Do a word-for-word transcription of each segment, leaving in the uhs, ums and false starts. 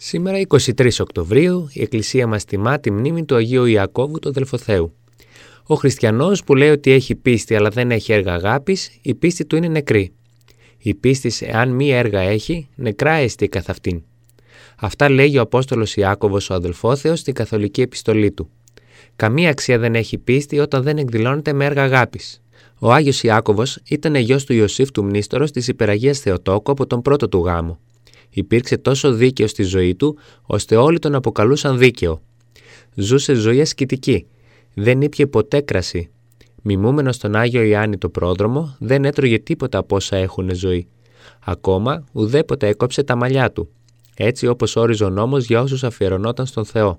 Σήμερα, εικοστή τρίτη Οκτωβρίου, η Εκκλησία μας τιμά τη μνήμη του Αγίου Ιακώβου του Αδελφοθέου. Ο χριστιανός που λέει ότι έχει πίστη αλλά δεν έχει έργα αγάπης, η πίστη του είναι νεκρή. Η πίστη, εάν μη έργα έχει, νεκρά εστί καθ' αυτήν. Αυτά λέγει ο Απόστολος Ιάκωβος ο Αδελφόθεος στην καθολική επιστολή του. Καμία αξία δεν έχει πίστη όταν δεν εκδηλώνεται με έργα αγάπης. Ο Άγιος Ιάκωβος ήταν γιος του Ιωσήφ του Μνήστορος της Υπεραγίας Θεοτόκου από τον πρώτο του γάμο. Υπήρξε τόσο δίκαιο στη ζωή του, ώστε όλοι τον αποκαλούσαν δίκαιο. Ζούσε ζωή ασκητική. Δεν ήπιε ποτέ κρασί. Μιμούμενος τον Άγιο Ιάννη το πρόδρομο, δεν έτρωγε τίποτα από όσα έχουν ζωή. Ακόμα ουδέποτε έκοψε τα μαλλιά του. Έτσι όπως όριζε ο νόμος για όσους αφιερωνόταν στον Θεό.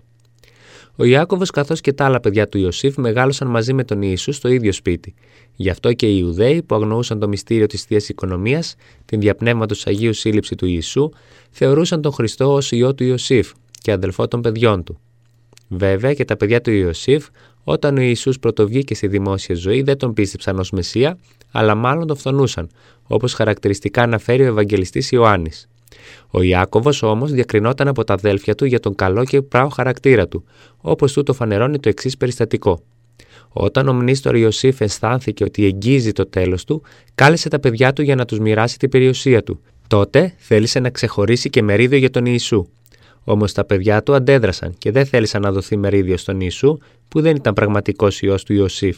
Ο Ιάκωβος καθώς και τα άλλα παιδιά του Ιωσήφ μεγάλωσαν μαζί με τον Ιησού στο ίδιο σπίτι. Γι' αυτό και οι Ιουδαίοι που αγνοούσαν το μυστήριο της Θείας Οικονομίας, την διαπνεύματος Αγίου σύλληψη του Ιησού, θεωρούσαν τον Χριστό ως Υιό του Ιωσήφ και αδελφό των παιδιών του. Βέβαια και τα παιδιά του Ιωσήφ, όταν ο Ιησούς πρωτοβγήκε στη δημόσια ζωή, δεν τον πίστεψαν ως Μεσσία, αλλά μάλλον τον φθονούσαν, όπως χαρακτηριστικά αναφέρει ο Ευαγγελιστής Ιωάννης. Ο Ιάκωβος όμως διακρινόταν από τα αδέλφια του για τον καλό και πράο χαρακτήρα του, όπως τούτο φανερώνει το εξής περιστατικό. Όταν ο μνήστορ Ιωσήφ αισθάνθηκε ότι εγγίζει το τέλος του, κάλεσε τα παιδιά του για να τους μοιράσει την περιουσία του. Τότε θέλησε να ξεχωρίσει και μερίδιο για τον Ιησού. Όμως τα παιδιά του αντέδρασαν και δεν θέλησαν να δοθεί μερίδιο στον Ιησού, που δεν ήταν πραγματικός Υιός του Ιωσήφ.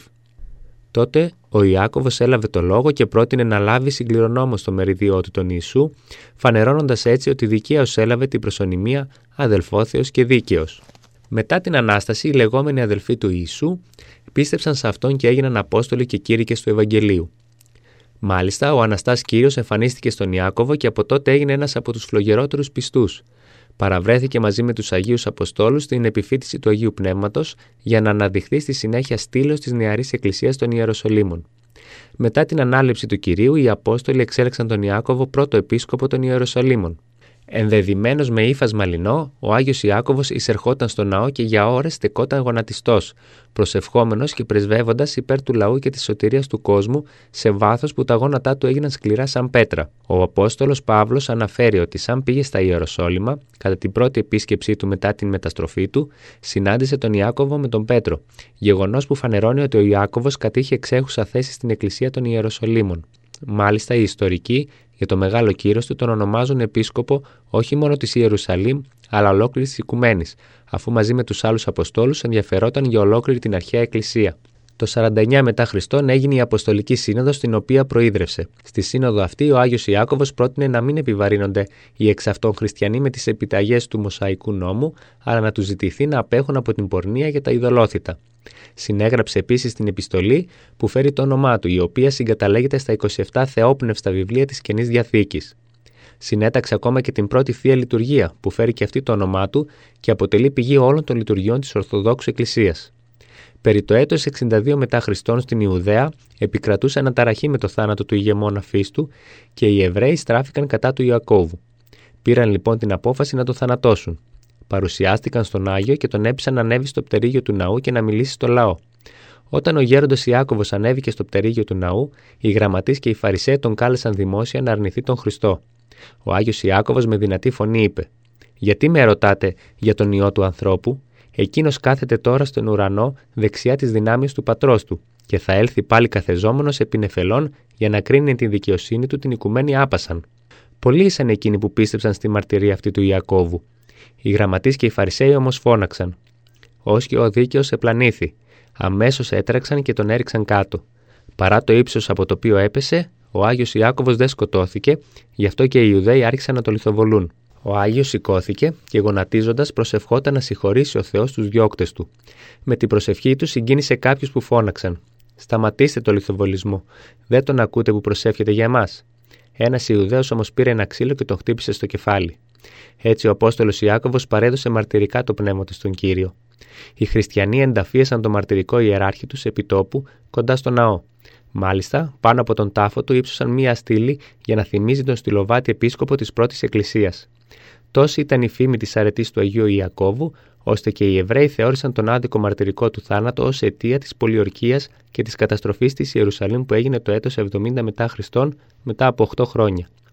Τότε ο Ιάκωβος έλαβε το λόγο και πρότεινε να λάβει συγκληρονόμος το μεριδιό του τον Ιησού, φανερώνοντας έτσι ότι δικαίως έλαβε την προσωνυμία αδελφόθεος και δίκαιος. Μετά την Ανάσταση, οι λεγόμενοι αδελφοί του Ιησού πίστεψαν σε αυτόν και έγιναν Απόστολοι και κήρυκες του Ευαγγελίου. Μάλιστα, ο Αναστάς Κύριος εμφανίστηκε στον Ιάκωβο και από τότε έγινε ένας από τους φλογερότερους πιστούς. Παραβρέθηκε μαζί με τους Αγίους Αποστόλους στην επιφύτηση του Αγίου Πνεύματος για να αναδειχθεί στη συνέχεια στήλος της νεαρής Εκκλησίας των Ιεροσολύμων. Μετά την ανάληψη του Κυρίου, οι Απόστολοι εξέλεξαν τον Ιάκωβο πρώτο επίσκοπο των Ιεροσολύμων. Ενδεδειμένος με ύφασμα λινό, ο Άγιος Ιάκωβος εισερχόταν στο ναό και για ώρες στεκόταν γονατιστός, προσευχόμενος και πρεσβεύοντας υπέρ του λαού και της σωτηρίας του κόσμου, σε βάθος που τα γόνατά του έγιναν σκληρά σαν πέτρα. Ο Απόστολος Παύλος αναφέρει ότι σαν πήγε στα Ιεροσόλυμα, κατά την πρώτη επίσκεψή του μετά την μεταστροφή του, συνάντησε τον Ιάκωβο με τον Πέτρο, γεγονός που φανερώνει ότι ο Ιάκωβος κατήχε εξέχουσα θέση στην Εκκλησία των Ιεροσολύμων. Μάλιστα, οι ιστορικοί για το μεγάλο κύρος του τον ονομάζουν επίσκοπο όχι μόνο της Ιερουσαλήμ, αλλά ολόκληρης της Οικουμένης, αφού μαζί με τους άλλους Αποστόλους ενδιαφερόταν για ολόκληρη την αρχαία Εκκλησία. Το σαράντα εννιά μετά Χριστόν έγινε η Αποστολική Σύνοδος, την οποία προείδρευσε. Στη σύνοδο αυτή, ο Άγιος Ιάκωβος πρότεινε να μην επιβαρύνονται οι εξ αυτών χριστιανοί με τις επιταγές του Μωσαϊκού νόμου, αλλά να τους ζητηθεί να απέχουν από την πορνεία και τα ειδωλόθητα. Συνέγραψε επίσης την επιστολή που φέρει το όνομά του, η οποία συγκαταλέγεται στα είκοσι επτά θεόπνευστα βιβλία της Καινής Διαθήκης. Συνέταξε ακόμα και την πρώτη Θεία Λειτουργία, που φέρει και αυτή το όνομά του και αποτελεί πηγή όλων των λειτουργιών της Ορθοδόξου Εκκλησίας. Περί το έτος εξήντα δύο μετά Χριστόν στην Ιουδαία επικρατούσε αναταραχή με το θάνατο του ηγεμόνα Φίστου και οι Εβραίοι στράφηκαν κατά του Ιακώβου. Πήραν λοιπόν την απόφαση να το θανατώσουν. Παρουσιάστηκαν στον Άγιο και τον έπεισαν να ανέβει στο πτερίγιο του ναού και να μιλήσει στο λαό. Όταν ο γέροντας Ιάκωβος ανέβηκε στο πτερίγιο του ναού, οι γραμματείς και οι Φαρισαίοι τον κάλεσαν δημόσια να αρνηθεί τον Χριστό. Ο Άγιος Ιάκωβος με δυνατή φωνή είπε: «Γιατί με ρωτάτε για τον Υιό του ανθρώπου? Εκείνος κάθεται τώρα στον ουρανό δεξιά της δυνάμεις του πατρός του και θα έλθει πάλι καθεζόμενος επί νεφελών για να κρίνει την δικαιοσύνη του την οικουμένη άπασαν». Πολλοί ήσαν εκείνοι που πίστεψαν στη μαρτυρία αυτή του Ιακώβου. Οι γραμματείς και οι Φαρισαίοι όμως φώναξαν: «Ως και ο δίκαιος επλανήθη». Αμέσως έτρεξαν και τον έριξαν κάτω. Παρά το ύψος από το οποίο έπεσε, ο Άγιος Ιάκωβος δεν σκοτώθηκε, γι' αυτό και οι Ιουδαίοι άρχισαν να το λιθοβολούν. Ο Άγιος σηκώθηκε και γονατίζοντας προσευχόταν να συγχωρήσει ο Θεός τους διώκτες του. Με την προσευχή του συγκίνησε κάποιους που φώναξαν: «Σταματήστε το λιθοβολισμό, δεν τον ακούτε που προσεύχεται για εμάς». Ένας Ιουδαίος όμως πήρε ένα ξύλο και τον χτύπησε στο κεφάλι. Έτσι ο Απόστολος Ιάκωβος παρέδωσε μαρτυρικά το πνεύμα του στον Κύριο. Οι χριστιανοί ενταφίασαν το μαρτυρικό ιεράρχη τους επί τόπου κοντά στο ναό. Μάλιστα, πάνω από τον τάφο του ύψωσαν μία στήλη για να θυμίζει τον στυλοβάτη επίσκοπο της πρώτης Εκκλησίας. Τόση ήταν η φήμη της αρετής του Αγίου Ιακώβου, ώστε και οι Εβραίοι θεώρησαν τον άδικο μαρτυρικό του θάνατο ως αιτία της πολιορκίας και της καταστροφής της Ιερουσαλήμ που έγινε το έτος εβδομήντα μετά Χριστόν, μετά από οκτώ χρόνια.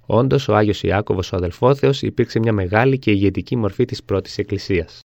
Όντως, ο Άγιος Ιάκωβος ο Αδελφόθεος υπήρξε μια μεγάλη και ηγετική μορφή της πρώτης Εκκλησίας.